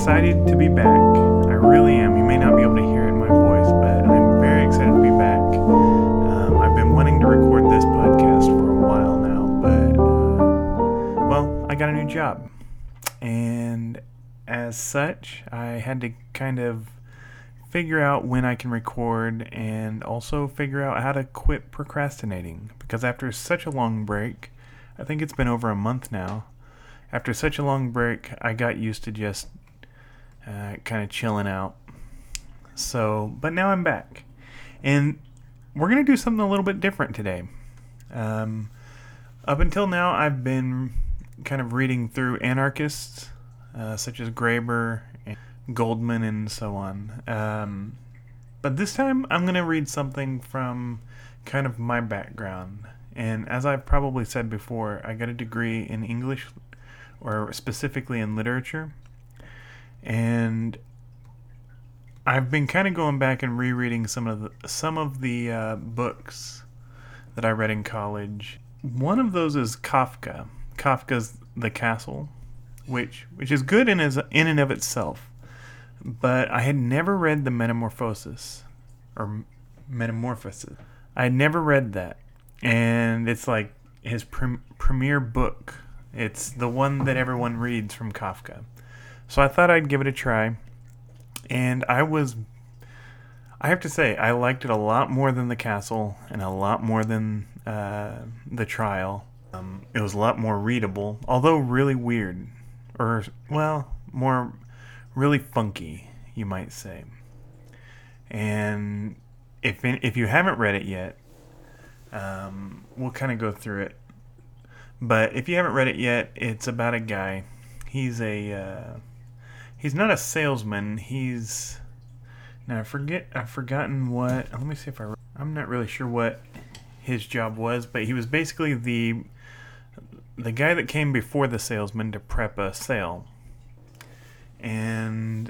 excited to be back. I really am. You may not be able to hear it in my voice, but I'm very excited to be back. I've been wanting to record this podcast for a while now, but, I got a new job. And as such, I had to kind of figure out when I can record and also figure out how to quit procrastinating. Because after such a long break, I think it's been over a month now, after such a long break, I got used to just kind of chilling out. But now I'm back. And we're going to do something a little bit different today. Up until now, I've been kind of reading through anarchists, such as Graeber and Goldman and so on. But this time, I'm going to read something from kind of my background. And as I've probably said before, I got a degree in English, or specifically in literature. And I've been kind of going back and rereading some of the books that I read in college. One of those is Kafka. Kafka's The Castle, which is good in and of itself. But I had never read the Metamorphosis. I had never read that. And it's like his premier book. It's the one that everyone reads from Kafka. So I thought I'd give it a try. And I have to say, I liked it a lot more than The Castle and a lot more than The Trial. It was a lot more readable, although really weird. More really funky, you might say. And if you haven't read it yet, we'll kind of go through it. But if you haven't read it yet, it's about a guy. He's not a salesman. I've forgotten what. Let me see if I'm not really sure what his job was, but he was basically the guy that came before the salesman to prep a sale. And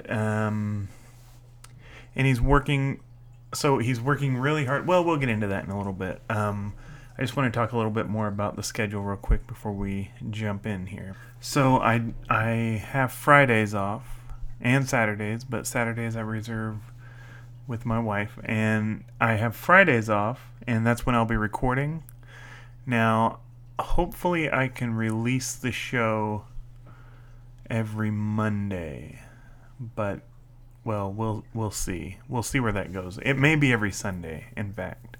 he's working. So he's working really hard. Well, we'll get into that in a little bit. I just want to talk a little bit more about the schedule real quick before we jump in here. So I have Fridays off and Saturdays, but Saturdays I reserve with my wife. And I have Fridays off, and that's when I'll be recording. Now, hopefully I can release the show every Monday, but we'll see. We'll see where that goes. It may be every Sunday, in fact.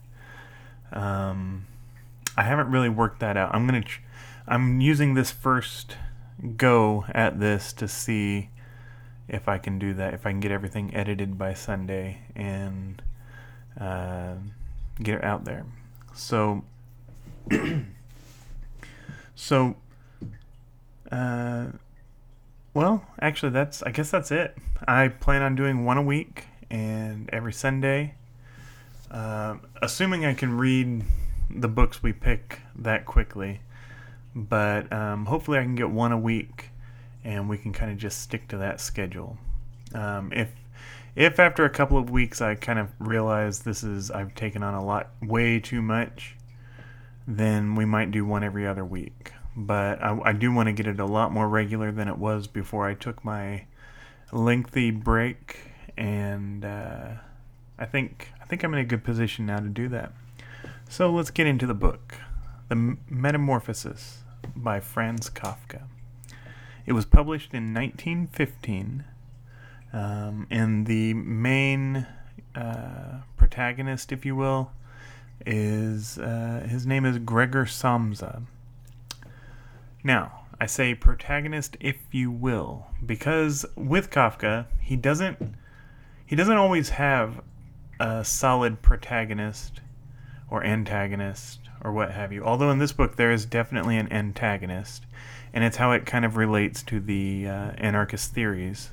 I haven't really worked that out. I'm using this first go at this to see if I can do that, if I can get everything edited by Sunday and get it out there. So actually I guess that's it. I plan on doing one a week and every Sunday. Assuming I can read the books we pick that quickly, but hopefully I can get one a week and we can kind of just stick to that schedule. If after a couple of weeks I kind of realize I've taken on way too much, then we might do one every other week. But I do want to get it a lot more regular than it was before I took my lengthy break, and I think I'm in a good position now to do that. So let's get into the book, The Metamorphosis by Franz Kafka. It was published in 1915, and the main protagonist, if you will, is his name is Gregor Samsa. Now, I say protagonist, if you will, because with Kafka, he doesn't always have a solid protagonist or antagonist or what have you. Although in this book there is definitely an antagonist, and it's how it kind of relates to the anarchist theories.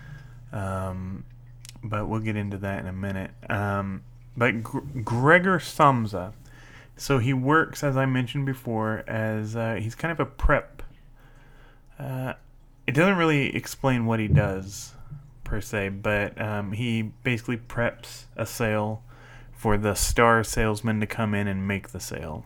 But we'll get into that in a minute. But Gregor Samsa, so he works, as I mentioned before, as he's kind of a prep. It doesn't really explain what he does per se, but he basically preps a sale for the star salesman to come in and make the sale.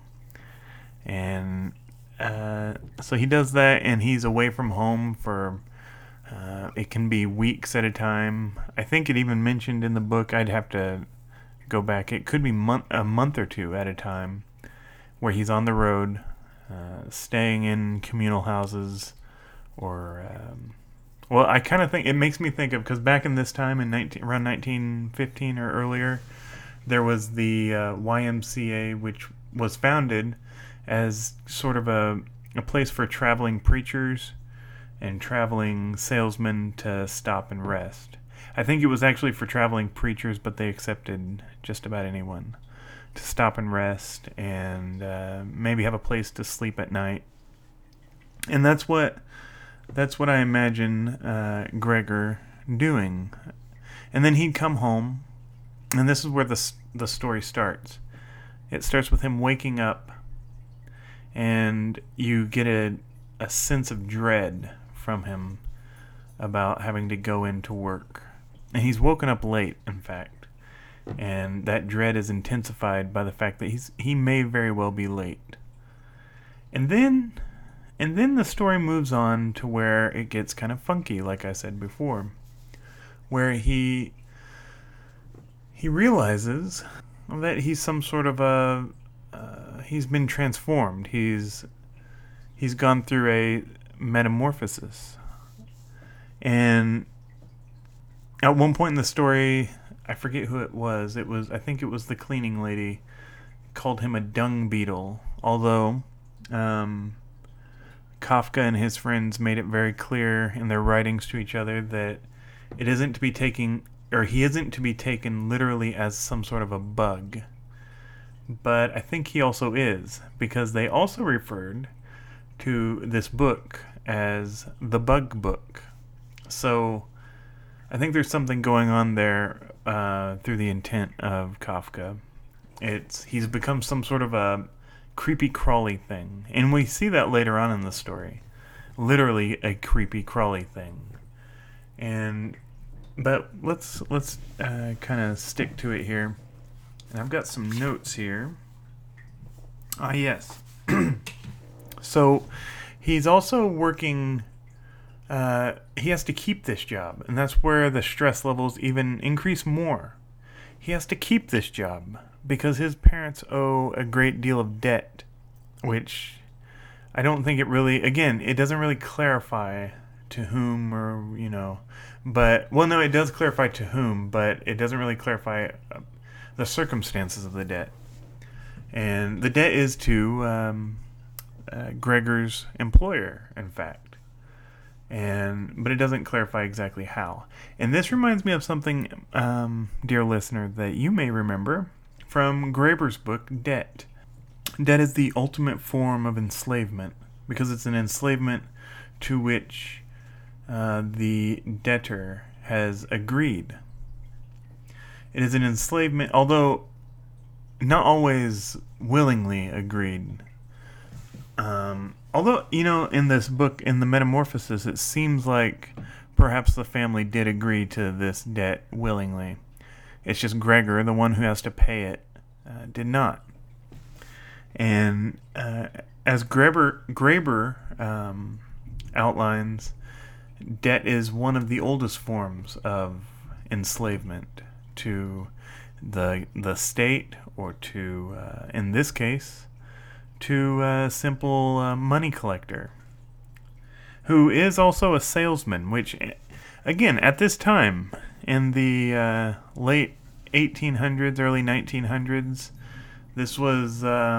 And so he does that, and he's away from home for It can be weeks at a time. I think it even mentioned in the book, I'd have to go back, it could be a month or two at a time, where he's on the road, staying in communal houses, or well, I kind of think it makes me think of, because back in this time in around 1915 or earlier, there was the YMCA, which was founded as sort of a place for traveling preachers and traveling salesmen to stop and rest. I think it was actually for traveling preachers, but they accepted just about anyone to stop and rest and maybe have a place to sleep at night. And that's what I imagine Gregor doing. And then he'd come home, and this is where the story starts. It starts with him waking up, and you get a sense of dread from him about having to go into work. And he's woken up late, in fact. And that dread is intensified by the fact that he may very well be late. And then the story moves on to where it gets kind of funky, like I said before, where he realizes that he's some sort of he's been transformed. He's gone through a metamorphosis. And at one point in the story, I forget who it was. I think it was the cleaning lady, called him a dung beetle. Although Kafka and his friends made it very clear in their writings to each other that he isn't to be taken literally as some sort of a bug. But I think he also is, because they also referred to this book as the Bug Book. So I think there's something going on there through the intent of Kafka. He's become some sort of a creepy crawly thing, and we see that later on in the story. Literally a creepy crawly thing. But let's kind of stick to it here. And I've got some notes here. Yes. So he's also working. He has to keep this job, and that's where the stress levels even increase more. He has to keep this job because his parents owe a great deal of debt, which I don't think it doesn't really clarify to whom, or, but, well, no, it does clarify to whom, but it doesn't really clarify the circumstances of the debt. And the debt is to Gregor's employer, in fact. But it doesn't clarify exactly how. And this reminds me of something, dear listener, that you may remember from Graeber's book, Debt. Debt is the ultimate form of enslavement, because it's an enslavement to which the debtor has agreed. It is an enslavement, although not always willingly agreed. Although, in this book, in the Metamorphosis, it seems like perhaps the family did agree to this debt willingly. It's just Gregor, the one who has to pay it, did not. And as Graeber outlines, debt is one of the oldest forms of enslavement to the state, or to, in this case, to a simple money collector, who is also a salesman, which, again, at this time, in the late 1800s, early 1900s, this was,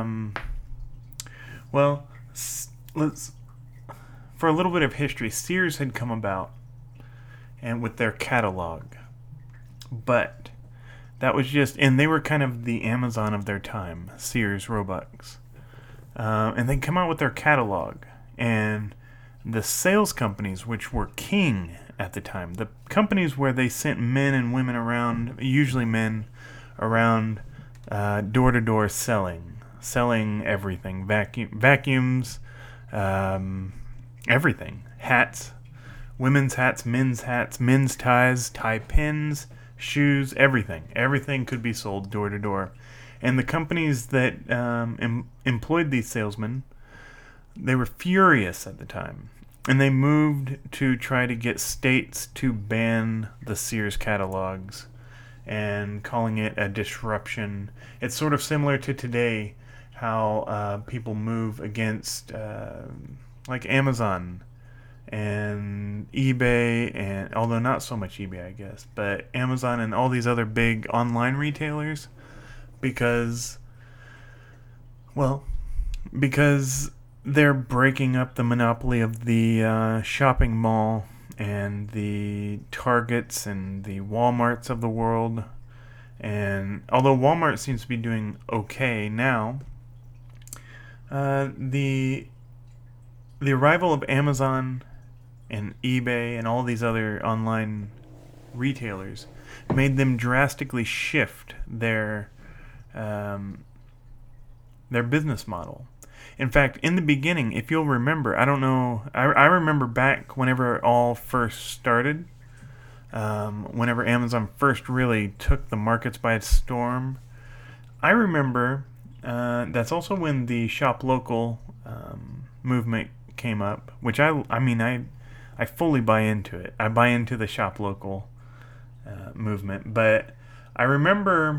for a little bit of history, Sears had come about, and with their catalog, but that was and they were kind of the Amazon of their time, Sears Roebucks. And they come out with their catalog, and the sales companies, which were king at the time, the companies where they sent men and women around, usually men, around door to door selling everything, vacuums, everything, hats, women's hats, men's ties, tie pins, shoes, everything could be sold door to door. And the companies that employed these salesmen, they were furious at the time. And they moved to try to get states to ban the Sears catalogs and calling it a disruption. It's sort of similar to today, how people move against like Amazon and eBay, and although not so much eBay, I guess, but Amazon and all these other big online retailers, because, well, because they're breaking up the monopoly of the shopping mall and the Targets and the Walmarts of the world. And although Walmart seems to be doing okay now, the arrival of Amazon and eBay and all these other online retailers made them drastically shift their business model. In fact, in the beginning, if you'll remember, I don't know, I remember back whenever it all first started, whenever Amazon first really took the markets by storm. I remember that's also when the shop local movement came up, which I fully buy into it. I buy into the shop local movement, but I remember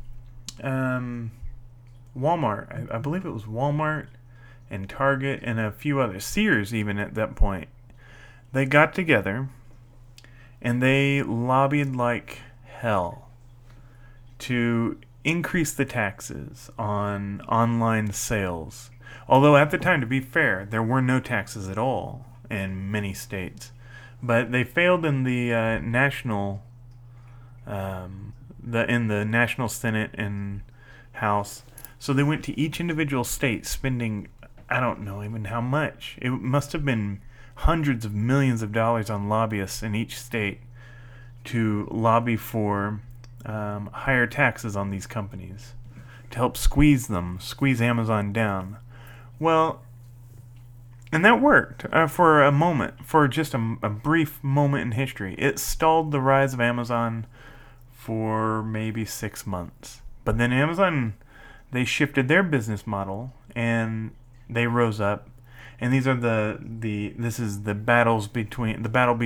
Walmart. I believe it was Walmart and Target and a few others, Sears even at that point. They got together and they lobbied like hell to increase the taxes on online sales. Although at the time, to be fair, there were no taxes at all in many states. But they failed in the national National Senate and House. So they went to each individual state spending, I don't know even how much. It must have been hundreds of millions of dollars on lobbyists in each state to lobby for higher taxes on these companies to help squeeze Amazon down. Well, and that worked for a moment, for just a brief moment in history. It stalled the rise of Amazon for maybe 6 months. But then Amazon, they shifted their business model and they rose up. And these are this is the battle between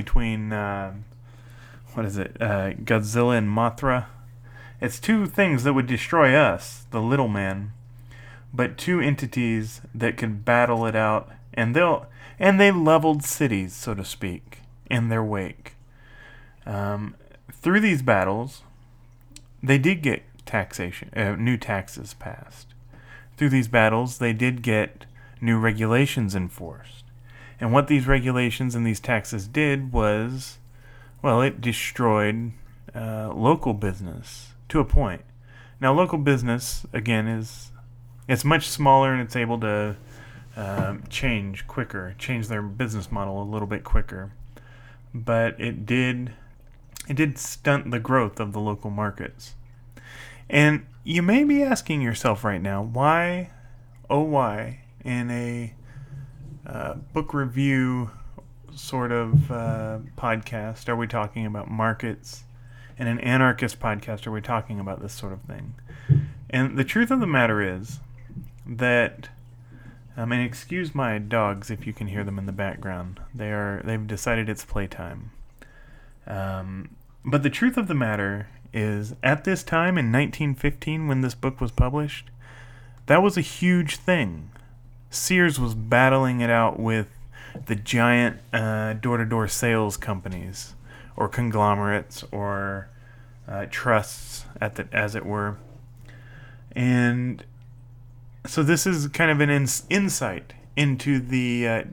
Godzilla and Mothra. It's two things that would destroy us, the little man, but two entities that could battle it out, and they leveled cities, so to speak, in their wake. Through these battles, they did get new taxes passed. Through these battles, they did get new regulations enforced. And what these regulations and these taxes did was, well, it destroyed local business to a point. Now, local business, again, it's much smaller and it's able to change their business model a little bit quicker. But it did stunt the growth of the local markets. And you may be asking yourself right now, why, in a book review sort of podcast are we talking about markets? In an anarchist podcast are we talking about this sort of thing? And the truth of the matter is that, and excuse my dogs if you can hear them in the background. They've decided it's playtime. But the truth of the matter is, at this time in 1915, when this book was published, that was a huge thing. Sears was battling it out with the giant door-to-door sales companies, or conglomerates, or trusts, as it were. And so this is kind of an insight into the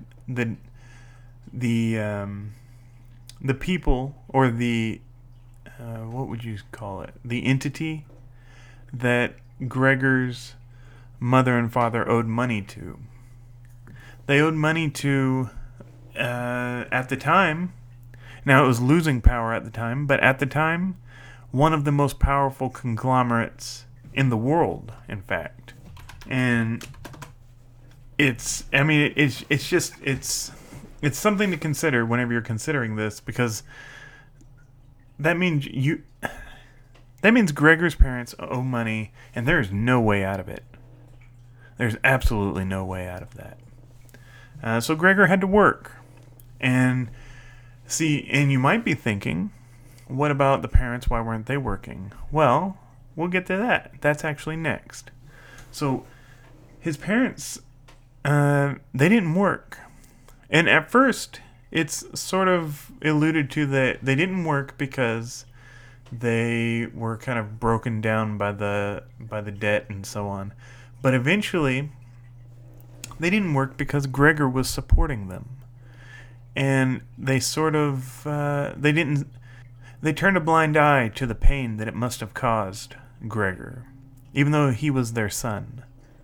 people, or the what would you call it? The entity that Gregor's mother and father owed money to. They owed money to, at the time, now it was losing power at the time, but at the time, one of the most powerful conglomerates in the world, in fact. And it's something to consider whenever you're considering this, because that means Gregor's parents owe money, and there's no way out of it. There's absolutely no way out of that. So Gregor had to work. And see, and you might be thinking, what about the parents? Why weren't they working? Well, we'll get to that. That's actually next. So his parents, they didn't work. And at first, it's sort of alluded to that they didn't work because they were kind of broken down by the debt and so on. But eventually, they didn't work because Gregor was supporting them. And they sort of, they turned a blind eye to the pain that it must have caused Gregor, even though he was their son.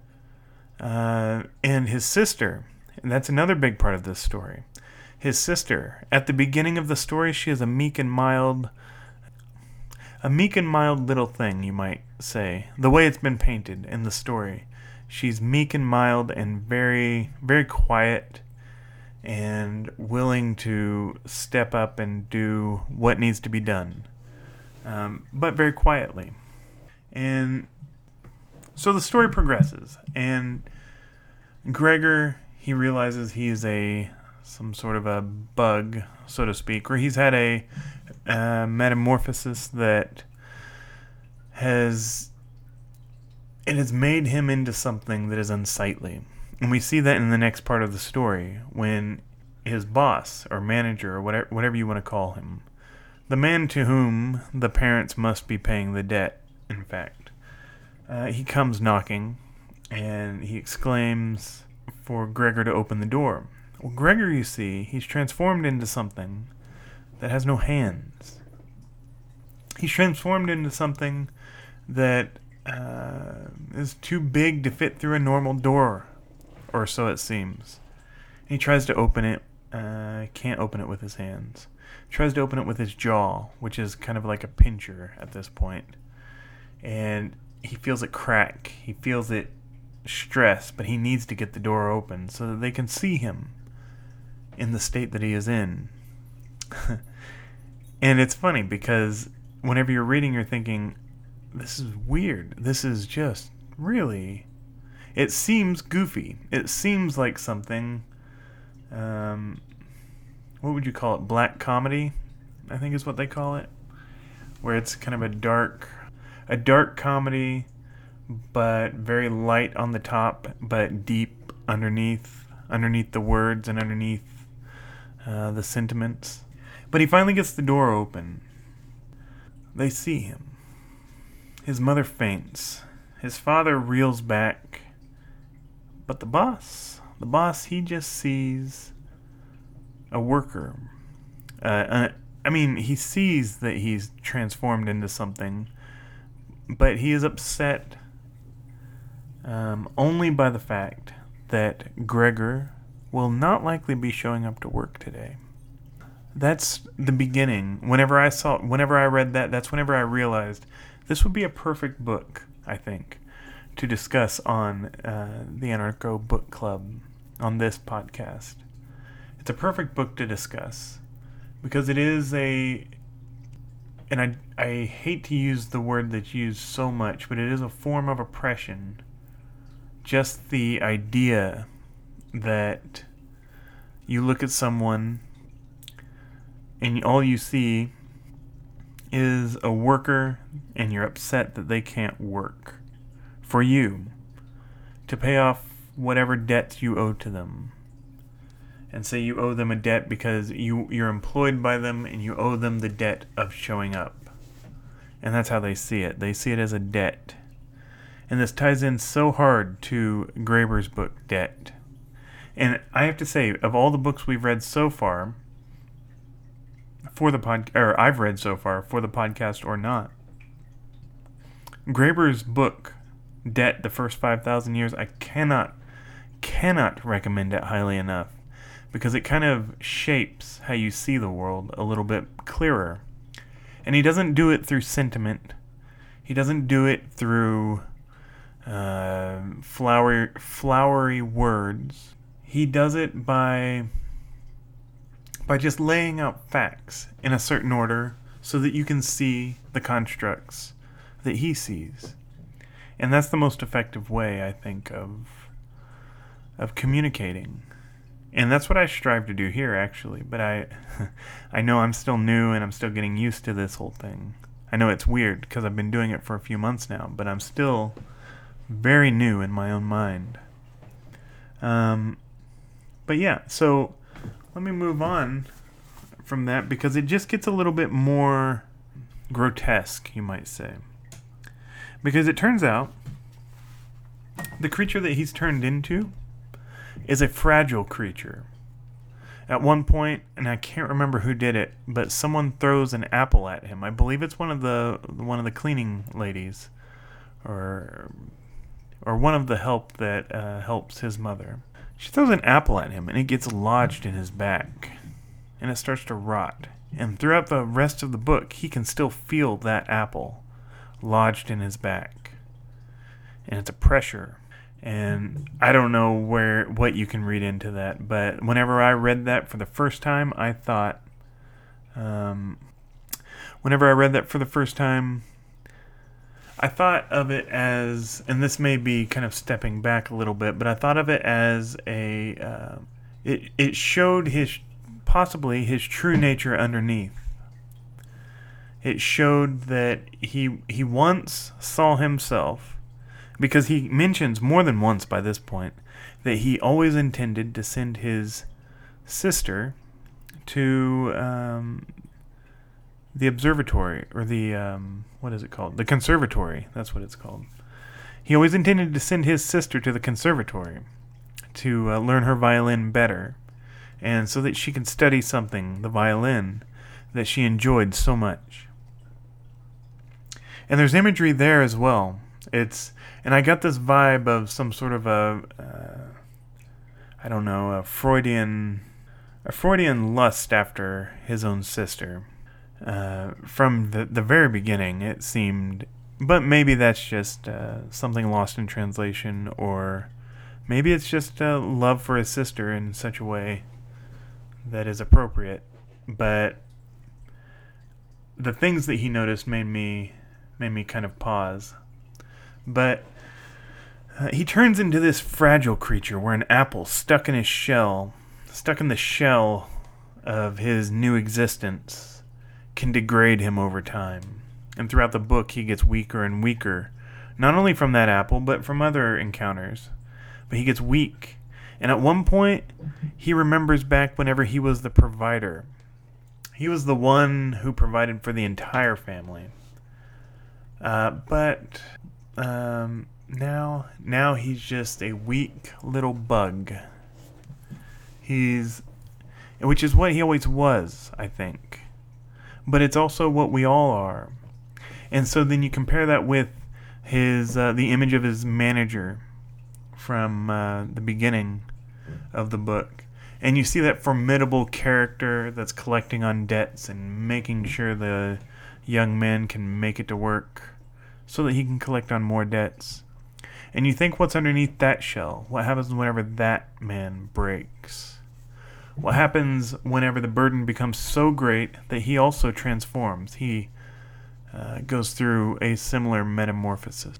And his sister, and that's another big part of this story. His sister, at the beginning of the story, she is a meek and mild little thing, you might say. The way it's been painted in the story. She's meek and mild and very, very quiet and willing to step up and do what needs to be done. But very quietly. And so the story progresses, and Gregor, he realizes he's some sort of a bug, so to speak, or he's had a metamorphosis that has made him into something that is unsightly. And we see that in the next part of the story, when his boss or manager or whatever you want to call him, the man to whom the parents must be paying the debt, in fact, he comes knocking, and he exclaims for Gregor to open the door. Well, Gregor, you see, he's transformed into something that has no hands. He's transformed into something that is too big to fit through a normal door, or so it seems. He tries to open it, can't open it with his hands. Tries to open it with his jaw, which is kind of like a pincher at this point. And he feels it crack. He feels it stress, but he needs to get the door open so that they can see him in the state that he is in. And it's funny because whenever you're reading, you're thinking, this is weird. This is just really... It seems goofy. It seems like something... what would you call it? Black comedy, I think is what they call it. Where it's kind of a dark comedy, but very light on the top, but deep underneath the words and underneath the sentiments. But he finally gets the door open. They see him. His mother faints. His father reels back. But the boss, he just sees a worker. He sees that he's transformed into something, but he is upset only by the fact that Gregor will not likely be showing up to work today. That's the beginning. Whenever I read that, that's whenever I realized this would be a perfect book, I think, to discuss on the Anarcho Book Club on this podcast. It's a perfect book to discuss because it is and I hate to use the word that's used so much, but it is a form of oppression. Just the idea that you look at someone and all you see is a worker and you're upset that they can't work for you to pay off whatever debts you owe to them. And say you owe them a debt because you're employed by them and you owe them the debt of showing up. And that's how they see it. They see it as a debt. And this ties in so hard to Graeber's book, Debt. And I have to say, of all the books we've read so far, I've read so far for the podcast or not, Graeber's book, Debt, the First 5,000 Years, I cannot recommend it highly enough. Because it kind of shapes how you see the world a little bit clearer. And he doesn't do it through sentiment. He doesn't do it through flowery words. He does it by just laying out facts in a certain order so that you can see the constructs that he sees. And that's the most effective way, I think, of communicating. And that's what I strive to do here, actually. But I know I'm still new and I'm still getting used to this whole thing. I know it's weird because I've been doing it for a few months now, but I'm still very new in my own mind. But yeah, so let me move on from that because it just gets a little bit more grotesque, you might say. Because it turns out the creature that he's turned into is a fragile creature. At one point, and I can't remember who did it, but someone throws an apple at him. I believe it's one of the cleaning ladies, or one of the help that helps his mother. She throws an apple at him, and it gets lodged in his back, and it starts to rot. And throughout the rest of the book, he can still feel that apple lodged in his back, and it's a pressure. And I don't know what you can read into that, but whenever I read that for the first time, I thought, I thought of it as, and this may be kind of stepping back a little bit, but I thought of it as it showed possibly his true nature underneath. It showed that he once saw himself, because he mentions more than once by this point that he always intended to send his sister to the observatory, or the what is it called? The conservatory. That's what it's called. He always intended to send his sister to the conservatory to learn her violin better, and so that she could study something, the violin, that she enjoyed so much. And there's imagery there as well. And I got this vibe of some sort of a Freudian lust after his own sister. From the very beginning, it seemed, but maybe that's just something lost in translation, or maybe it's just love for his sister in such a way that is appropriate. But the things that he noticed made me kind of pause. But he turns into this fragile creature where an apple stuck in the shell of his new existence can degrade him over time. And throughout the book, he gets weaker and weaker, not only from that apple, but from other encounters. But he gets weak. And at one point, he remembers back whenever he was the provider. He was the one who provided for the entire family. But now he's just a weak little bug. Which is what he always was, I think. But it's also what we all are. And so then you compare that with the image of his manager from the beginning of the book. And you see that formidable character that's collecting on debts and making sure the young man can make it to work so that he can collect on more debts. And you think, what's underneath that shell? What happens whenever that man breaks? What happens whenever the burden becomes so great that he also transforms? He goes through a similar metamorphosis.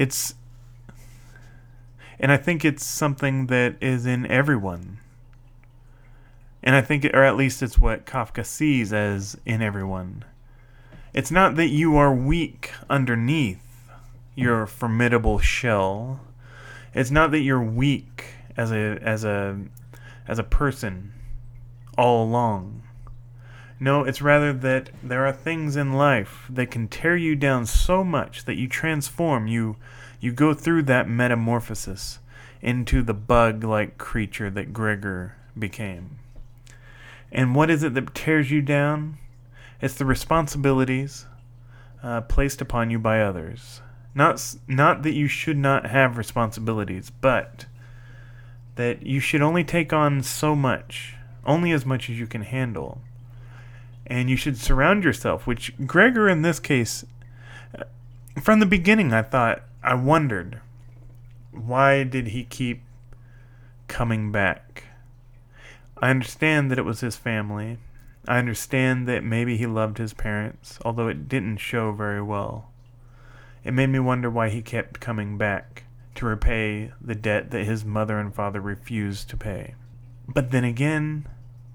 And I think it's something that is in everyone. And I think, or at least it's what Kafka sees as in everyone. It's not that you are weak underneath your formidable shell. It's not that you're weak as a person all along. No, it's rather that there are things in life that can tear you down so much that you transform. You go through that metamorphosis into the bug-like creature that Gregor became. And what is it that tears you down? It's the responsibilities placed upon you by others. Not that you should not have responsibilities, but that you should only take on so much, only as much as you can handle. And you should surround yourself, which Gregor in this case, from the beginning I wondered, why did he keep coming back? I understand that it was his family. I understand that maybe he loved his parents, although it didn't show very well. It made me wonder why he kept coming back to repay the debt that his mother and father refused to pay. But then again,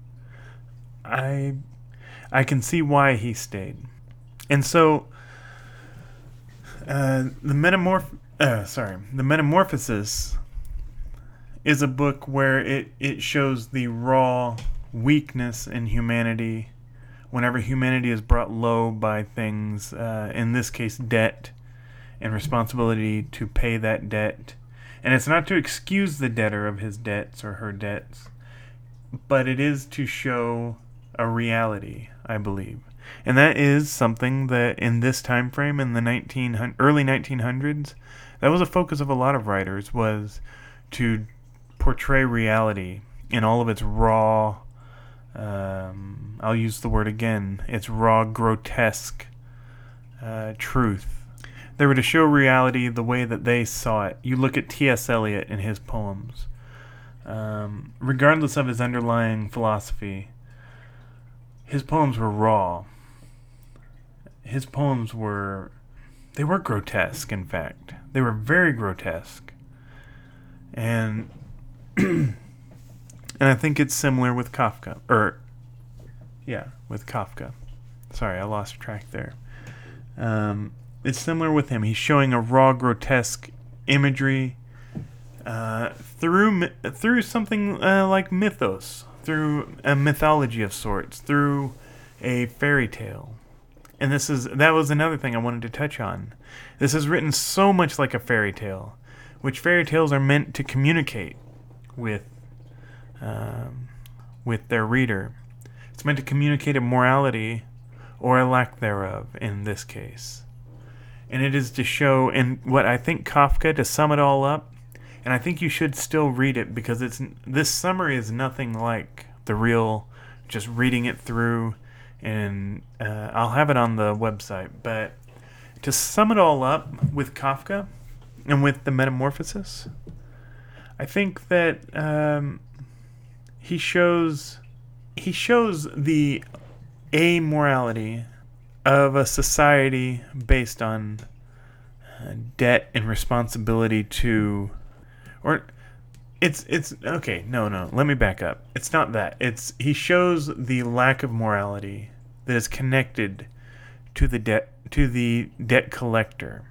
I can see why he stayed. And so the Metamorphosis is a book where it shows the raw weakness in humanity whenever humanity is brought low by things, in this case debt, and responsibility to pay that debt. And it's not to excuse the debtor of his debts or her debts, but it is to show a reality, I believe. And that is something that in this time frame, in the early 1900s, that was a focus of a lot of writers, was to portray reality in all of its raw, I'll use the word again, its raw, grotesque truth. They were to show reality the way that they saw it. You look at T.S. Eliot and his poems. Regardless of his underlying philosophy, his poems were raw. His poems were grotesque, in fact. They were very grotesque. And and I think it's similar with Kafka. With Kafka. Sorry, I lost track there. It's similar with him. He's showing a raw, grotesque imagery through something like mythos, through a mythology of sorts, through a fairy tale. And that was another thing I wanted to touch on. This is written so much like a fairy tale, which fairy tales are meant to communicate with their reader. It's meant to communicate a morality or a lack thereof in this case. And it is to show, and what I think Kafka, to sum it all up, and I think you should still read it because this summary is nothing like the real, just reading it through, and I'll have it on the website. But to sum it all up with Kafka and with the Metamorphosis, I think that he shows the amorality of a society based on debt and responsibility to, or it's okay. No, let me back up. It's not that. He shows the lack of morality that is connected to the debt collector,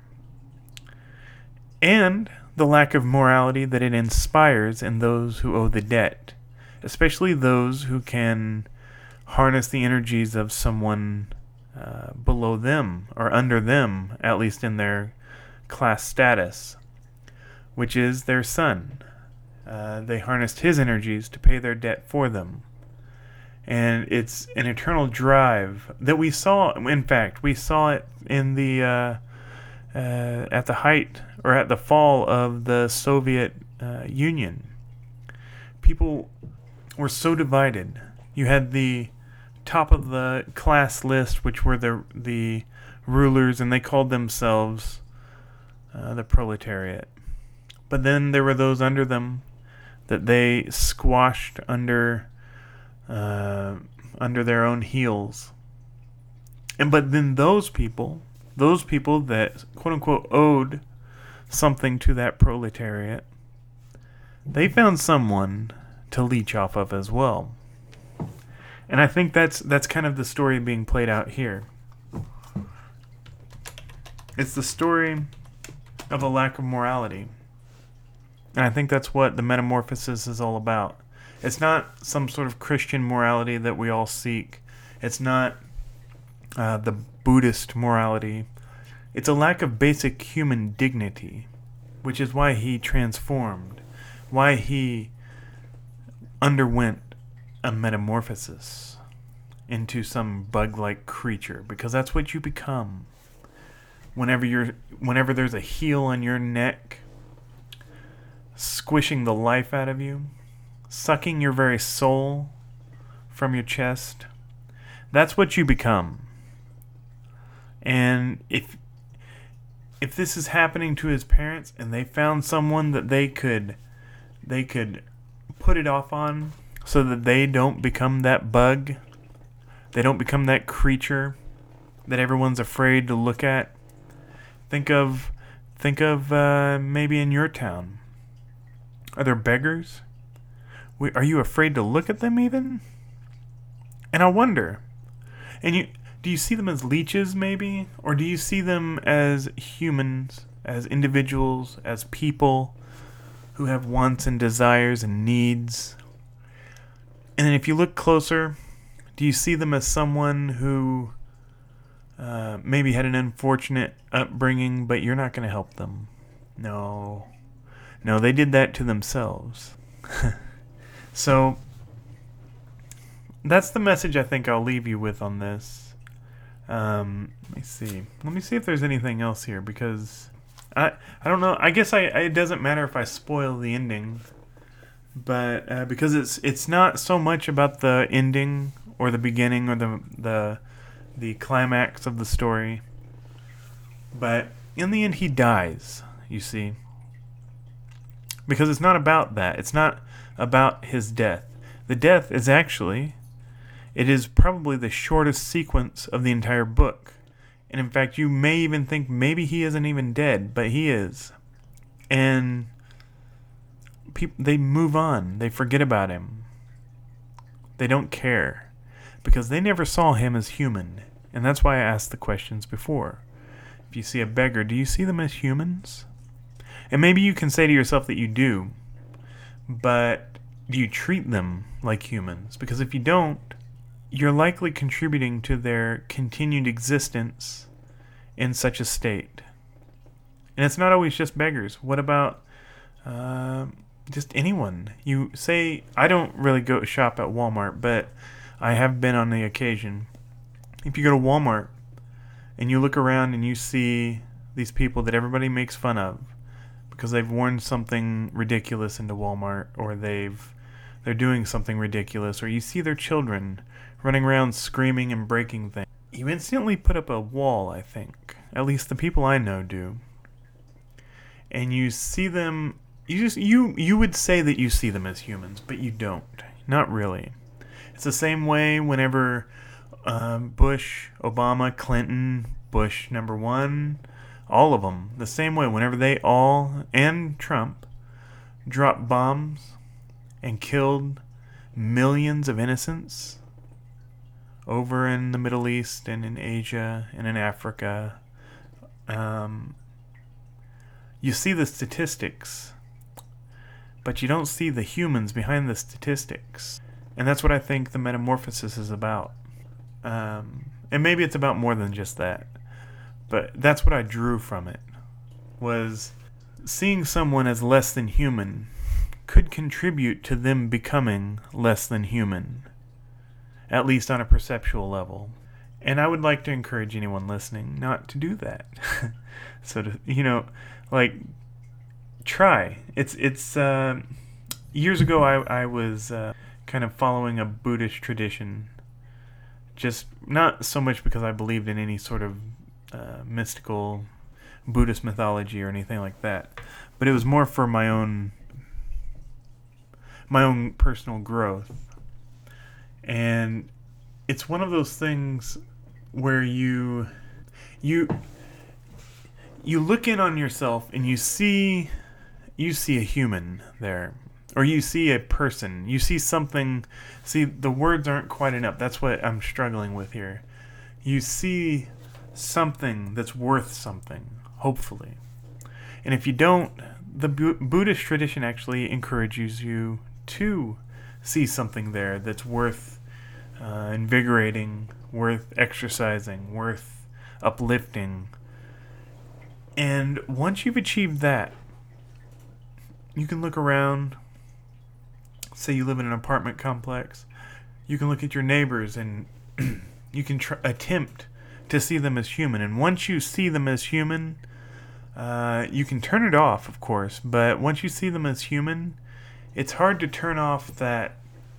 and the lack of morality that it inspires in those who owe the debt, especially those who can harness the energies of someone below them or under them, at least in their class status, which is their son. They harnessed his energies to pay their debt for them. And it's an eternal drive that we saw. In fact, we saw it in the at the height or at the fall of the Soviet Union. People were so divided. You had the top of the class list, which were the rulers, and they called themselves the proletariat. But then there were those under them that they squashed under their own heels. But then those people that quote unquote owed something to that proletariat, they found someone to leech off of as well. And I think that's kind of the story being played out here. It's the story of a lack of morality. And I think that's what the Metamorphosis is all about. It's not some sort of Christian morality that we all seek. It's not the Buddhist morality. It's a lack of basic human dignity, which is why he transformed, why he underwent a metamorphosis into some bug-like creature, because that's what you become. Whenever there's a heel on your neck, squishing the life out of you, sucking your very soul from your chest, that's what you become. And if this is happening to his parents and they found someone that they could put it off on so that they don't become that bug, they don't become that creature that everyone's afraid to look at. Think of maybe in your town. Are there beggars? Are you afraid to look at them even? And I wonder. And do you see them as leeches maybe? Or do you see them as humans, as individuals, as people who have wants and desires and needs? And then if you look closer, do you see them as someone who maybe had an unfortunate upbringing, but you're not going to help them? No. No, they did that to themselves. So, that's the message I think I'll leave you with on this. Let me see. Let me see if there's anything else here, because I don't know. I guess it doesn't matter if I spoil the ending, but because it's not so much about the ending or the beginning or the climax of the story, but in the end he dies, you see. Because it's not about that. It's not about his death. The death is actually, it is probably the shortest sequence of the entire book. And in fact, you may even think maybe he isn't even dead, but he is. And they move on. They forget about him. They don't care. Because they never saw him as human. And that's why I asked the questions before. If you see a beggar, do you see them as humans? And maybe you can say to yourself that you do. But do you treat them like humans? Because if you don't, you're likely contributing to their continued existence in such a state. And it's not always just beggars. What about just anyone? You say, I don't really go shop at Walmart, but I have been on the occasion. If you go to Walmart and you look around and you see these people that everybody makes fun of because they've worn something ridiculous into Walmart, or they're doing something ridiculous, or you see their children running around screaming and breaking things, you instantly put up a wall, I think. At least the people I know do. And you see them, you would say that you see them as humans, but you don't. Not really. It's the same way whenever Bush, Obama, Clinton, Bush number 1, all of them, the same way whenever they all, and Trump, dropped bombs and killed millions of innocents over in the Middle East and in Asia and in Africa. You see the statistics, but you don't see the humans behind the statistics. And that's what I think the Metamorphosis is about. And maybe it's about more than just that. But that's what I drew from it, was seeing someone as less than human could contribute to them becoming less than human, at least on a perceptual level. And I would like to encourage anyone listening not to do that. So to, try. It's years ago I was kind of following a Buddhist tradition, just not so much because I believed in any sort of mystical Buddhist mythology or anything like that, but it was more for my own personal growth. And it's one of those things where you look in on yourself and you see a human there, or you see a person, you see something. See, the words aren't quite enough. That's what I'm struggling with here. You see something that's worth something, hopefully. And if you don't, the Buddhist tradition actually encourages you to see something there that's worth invigorating, worth exercising, worth uplifting. And once you've achieved that, you can look around. Say you live in an apartment complex. You can look at your neighbors and you can attempt to see them as human. And once you see them as human, you can turn it off, of course. But once you see them as human, it's hard to turn off that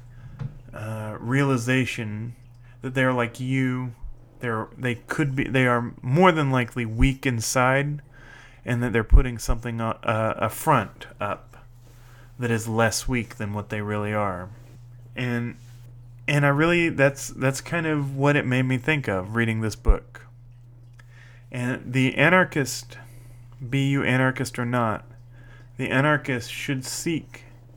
realization that they're like you. They are more than likely weak inside, and that they're putting something a front up that is less weak than what they really are. And I really, that's kind of what it made me think of reading this book. And the anarchist, be you anarchist or not, the anarchist should seek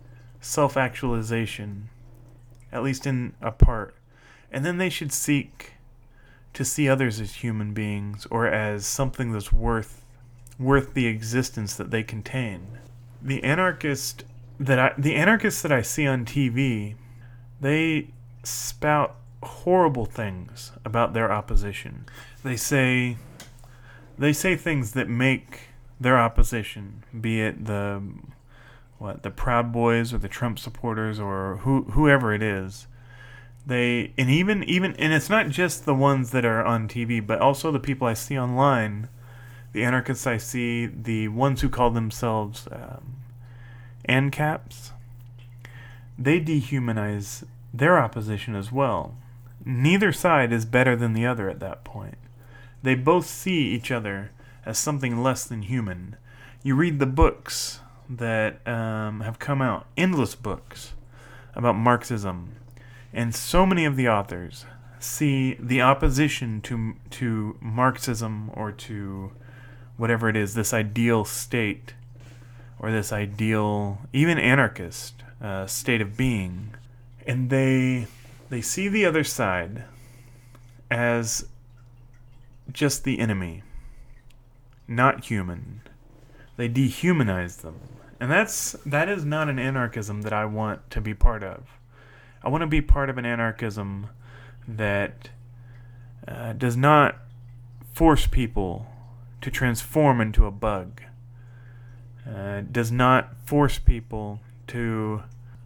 self-actualization, at least in a part. And then they should seek to see others as human beings or as something that's worth the existence that they contain. The anarchists that I see on TV, they spout horrible things about their opposition. They say things that make their opposition, be it the Proud Boys or the Trump supporters or whoever it is. And it's not just the ones that are on TV, but also the people I see online, the anarchists I see, the ones who call themselves ANCAPs. They dehumanize their opposition as well. Neither side is better than the other at that point. They both see each other as something less than human. You read the books that have come out, endless books about Marxism, and so many of the authors see the opposition to Marxism or to whatever it is, this ideal state or this ideal, even anarchist state of being, and they see the other side as just the enemy, not human. They dehumanize them. And that is not an anarchism that I want to be part of. I want to be part of an anarchism that does not force people to transform into a bug. Does not force people to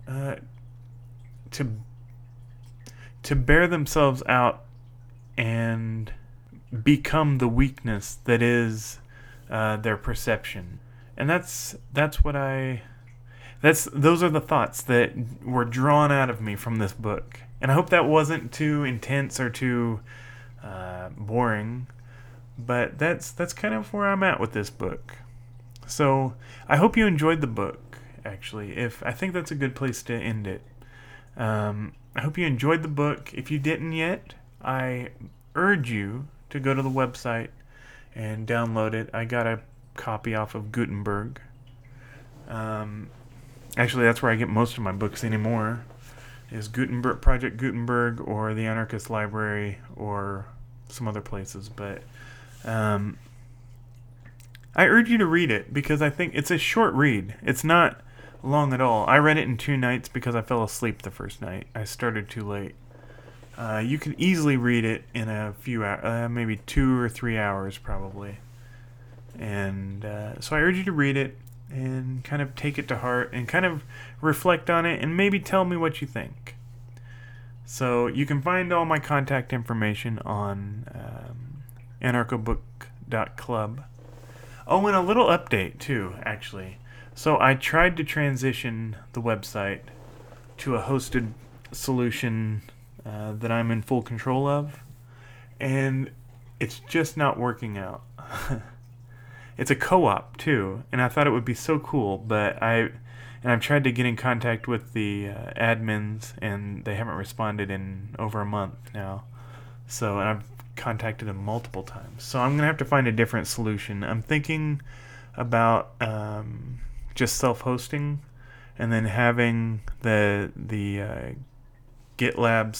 bear themselves out and become the weakness that is their perception. And those are the thoughts that were drawn out of me from this book. And I hope that wasn't too intense or too boring, but that's kind of where I'm at with this book. So I hope you enjoyed the book, actually. I think that's a good place to end it. I hope you enjoyed the book. If you didn't yet, I urge you to go to the website and download it. I got a copy off of Gutenberg. Actually, that's where I get most of my books anymore, is Gutenberg, Project Gutenberg, or the Anarchist Library, or some other places. But I urge you to read it because I think it's a short read. It's not long at all. I read it in 2 nights because I fell asleep the first night. I started too late. You can easily read it in a few hours, maybe 2 or 3 hours probably. And so I urge you to read it and kind of take it to heart and kind of reflect on it and maybe tell me what you think. So you can find all my contact information on anarchobook.club. Oh, and a little update too, actually. So I tried to transition the website to a hosted solution that I'm in full control of, and it's just not working out. It's a co-op too, and I thought it would be so cool, but I've tried to get in contact with the admins, and they haven't responded in over a month now. So, and I've contacted them multiple times. So I'm gonna have to find a different solution. I'm thinking about just self-hosting, and then having the GitLab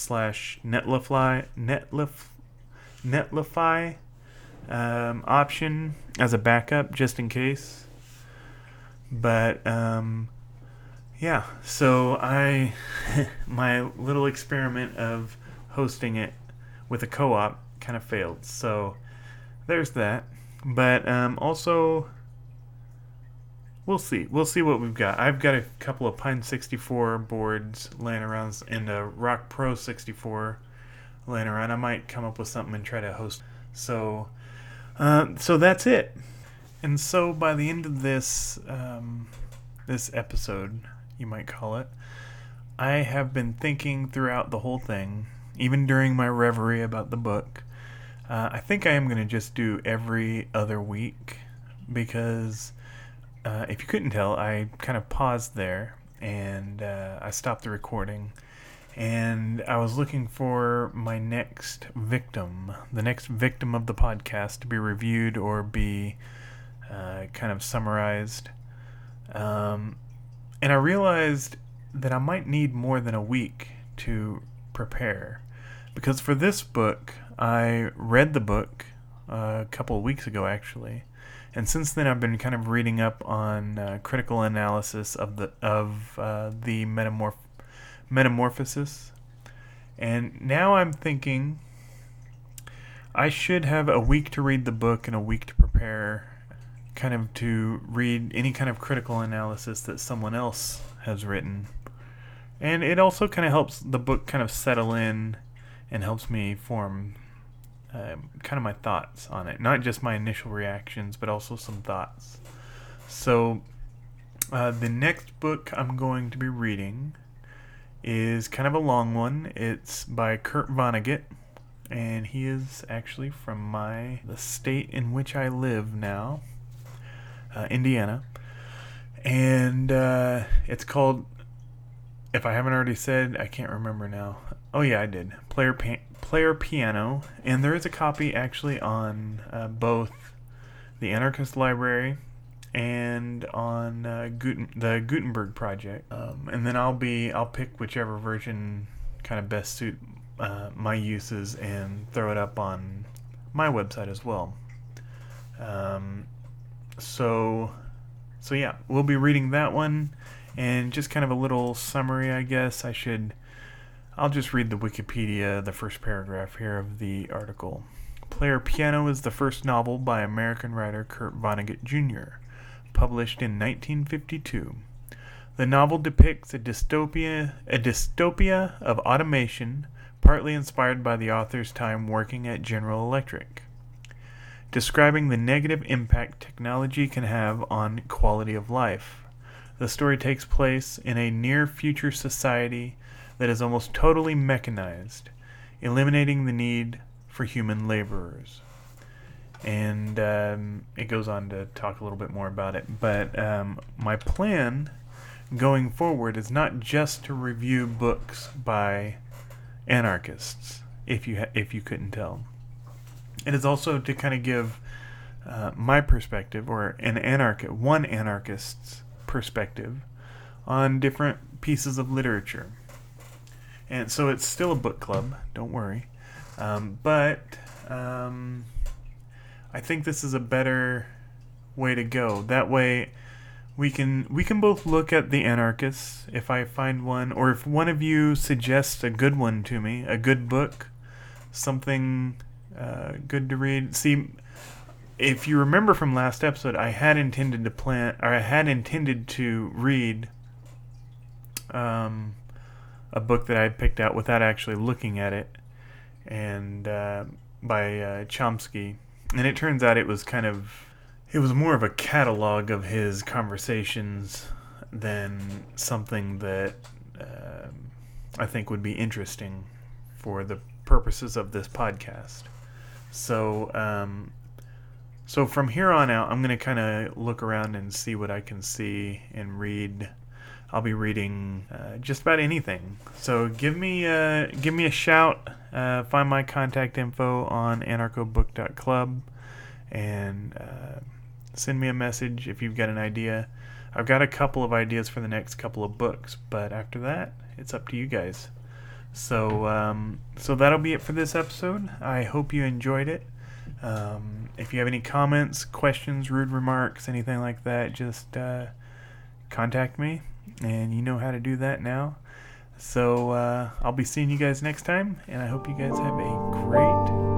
/ Netlify option as a backup just in case. But yeah, so my little experiment of hosting it with a co-op kind of failed. So there's that. But also we'll see what we've got. I've got a couple of Pine 64 boards laying around and a Rock Pro 64 laying around. I might come up with something and try to host. So that's it. And so by the end of this episode, you might call it, I have been thinking throughout the whole thing, even during my reverie about the book. I think I am going to just do every other week because if you couldn't tell, I kind of paused there and I stopped the recording. And I was looking for my next victim, the next victim of the podcast to be reviewed or be kind of summarized. And I realized that I might need more than a week to prepare. Because for this book, I read the book a couple of weeks ago, actually. And since then, I've been kind of reading up on critical analysis of the Metamorphosis. And now I'm thinking I should have a week to read the book and a week to prepare, kind of to read any kind of critical analysis that someone else has written. And it also kind of helps the book kind of settle in and helps me form kind of my thoughts on it. Not just my initial reactions, but also some thoughts. So the next book I'm going to be reading is kind of a long one. It's by Kurt Vonnegut, and he is actually from the state in which I live now, Indiana. And it's called, if I haven't already said, I can't remember now. Oh yeah, I did. Player Piano, and there is a copy actually on both the Anarchist Library and on the Gutenberg Project. And then I'll pick whichever version kind of best suit my uses and throw it up on my website as well. So yeah, we'll be reading that one, and just kind of a little summary, I guess. I'll just read the Wikipedia, the first paragraph here of the article. Player Piano is the first novel by American writer Kurt Vonnegut Jr., published in 1952. The novel depicts a dystopia of automation, partly inspired by the author's time working at General Electric, describing the negative impact technology can have on quality of life. The story takes place in a near-future society that is almost totally mechanized, eliminating the need for human laborers. And it goes on to talk a little bit more about it. But my plan going forward is not just to review books by anarchists, if you couldn't tell. It is also to kind of give my perspective, or one anarchist's perspective, on different pieces of literature. And so it's still a book club, don't worry. But I think this is a better way to go. That way we can both look at the anarchists, if I find one, or if one of you suggests a good one to me, a good book, something good to read. See, if you remember from last episode, I had intended to read a book that I had picked out without actually looking at it, and by Chomsky. And it turns out it was more of a catalog of his conversations than something that I think would be interesting for the purposes of this podcast. So from here on out, I'm going to kind of look around and see what I can see and read. I'll be reading just about anything. So give me a shout. Find my contact info on anarchobook.club, and send me a message if you've got an idea. I've got a couple of ideas for the next couple of books, but after that, it's up to you guys. So that'll be it for this episode. I hope you enjoyed it. If you have any comments, questions, rude remarks, anything like that, just contact me, and you know how to do that now. So I'll be seeing you guys next time, and I hope you guys have a great